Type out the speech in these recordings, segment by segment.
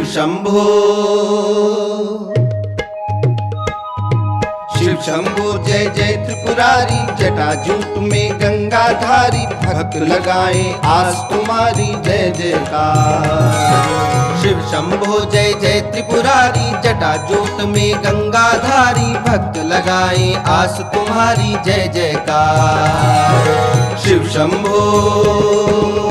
शंभो शिव शंभो जय जय त्रिपुरारी, जटाजूट में गंगाधारी, भक्त लगाए आस तुम्हारी जय जयकार। शिव शंभो जय जय त्रिपुरारी, जटाजूट में गंगाधारी, भक्त लगाए आस तुम्हारी जय जयकार। शिव शंभो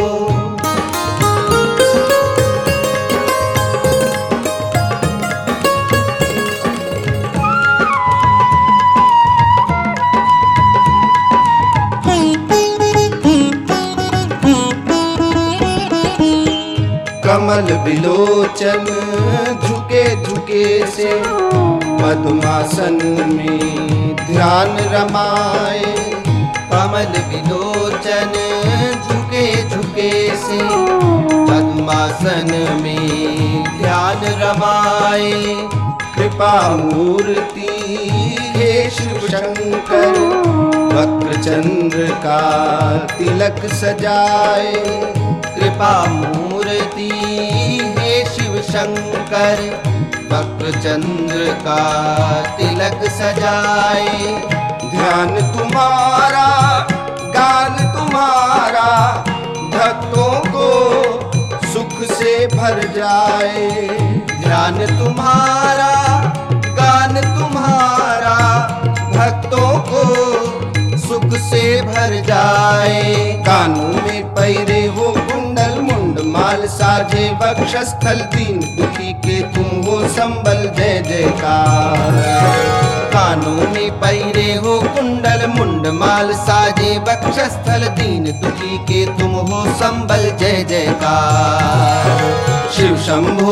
कमल विलोचन झुके झुके से, पद्मासन में ध्यान रमाए। कमल विलोचन झुके झुके से, पद्मासन में ध्यान रमाए। कृपा मूर्ति हे शिव शंकर, वक्र चंद्र का तिलक सजाए। कृपा मूर्ति हे शिव शंकर, वक्र चंद्र का तिलक सजाए। ध्यान तुम्हारा गान तुम्हारा, भक्तों को सुख से भर जाए। ध्यान तुम्हारा गान तुम्हारा, भक्तों को सुख से भर जाए। कानों में पैरे हो कुंडल मुंड, माल साजे वक्षस्थल, दीन दुखी के तुम हो संबल जय जयकार। कानों में पैरे हो कुंडल मुंड, माल साजे वक्षस्थल, दीन दुखी के तुम हो संबल जय जयकार। शिव शंभो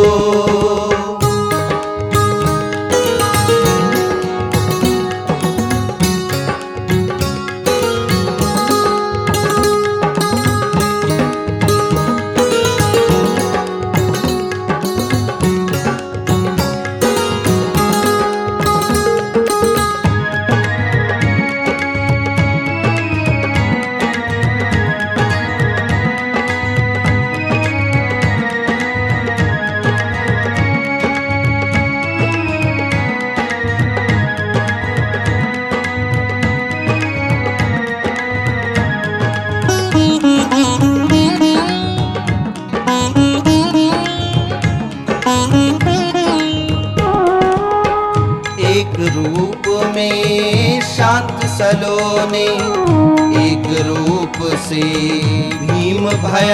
रूप में शांत सलोने, एक रूप से भीम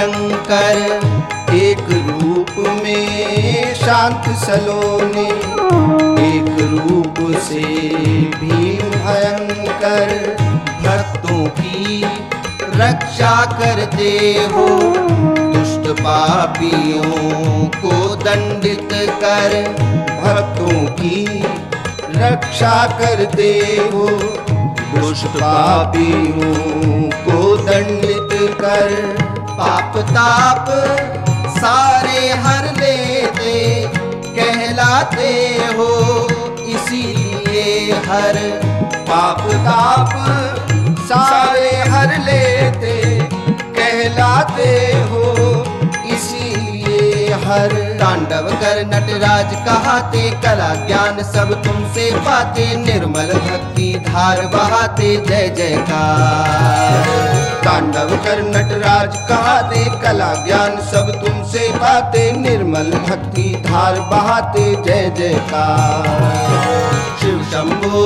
भयंकर। एक रूप में शांत सलोने, एक रूप से भीम भयंकर। भक्तों की रक्षा करते हो, दुष्ट पापियों को दंडित कर। भक्तों की रक्षा करते हो, दुष्ट पापियों को दंडित कर। पाप ताप सारे हर लेते कहलाते हो, इसीलिए हर। पाप ताप सारे हर लेते कहलाते हो, इसीलिए हर। तांडव कर नटराज कहाते, कला ज्ञान सब तुमसे पाते, निर्मल भक्ति धार बहाते जय जयकार। तांडव कर नटराज कहाते, कला ज्ञान सब तुमसे पाते, निर्मल भक्ति धार बहाते जय जयकार। शिव शंभो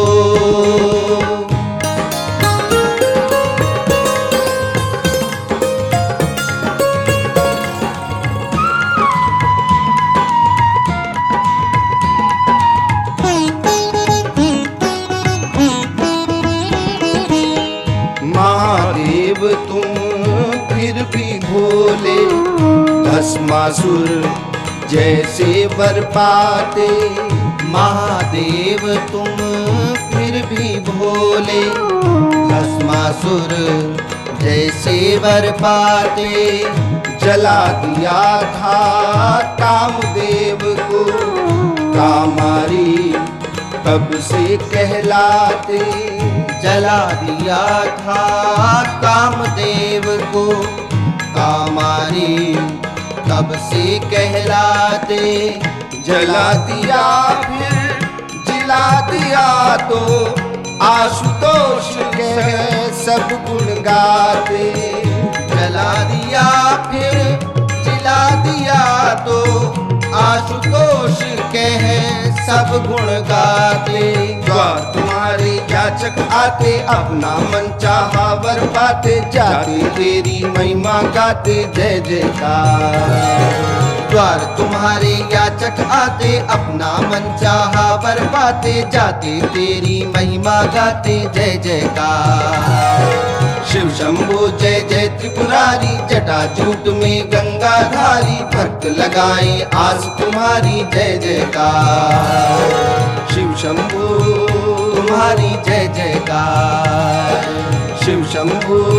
महादेव तुम फिर भी भोले, भस्मासुर जैसे वर पाते। महादेव तुम फिर भी भोले, भस्मासुर जैसे वर पाते। जला दिया था कामदेव को, कामारी कब से कहलाते। जला दिया था कामदेव को, कामारी तब से कहलाते। जला दिया फिर जिला दिया तो आशुतोष के सब गुण गाते। जला दिया फिर जिला दिया तो आशुतोष कह सब गुण गाते। द्वार तुम्हारे याचक आते अपना मन चाहा वर पाते। जाते तेरी महिमा गाते जय जयकार। द्वार तुम्हारे याचक आते अपना मन चाहा वर पाते। जाते तेरी महिमा गाते जय जयकार। शिव शंभु जय जय त्रिपुरारी जटा जूट में गंगाधारी। भक्त लगाए आस तुम्हारी जय जयकार। शिव शंभु तुम्हारी जय जयकार। शिव शंभु